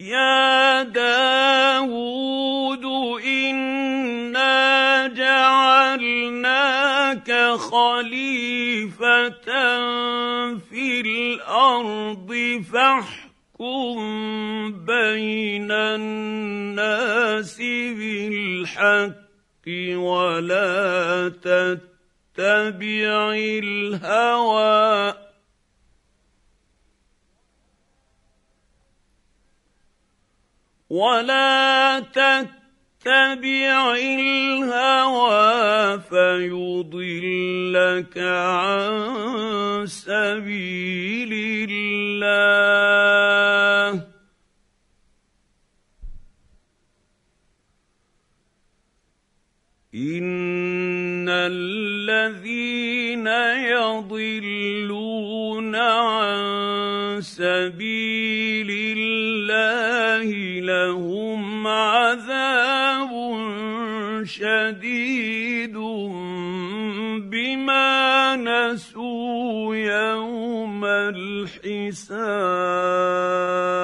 يَا دَاوُودُ إِنَّا جَعَلْنَاكَ خَلِيفَةً فِي الْأَرْضِ فَاحْكُم بَيْنَ النَّاسِ بِالْحَقِّ ولا تتبع الهوى فيضلك عن سبيل الله. إن الذين يضلون عن سبيل الله لهم عذاب شديد بما نسوا يوم الحساب.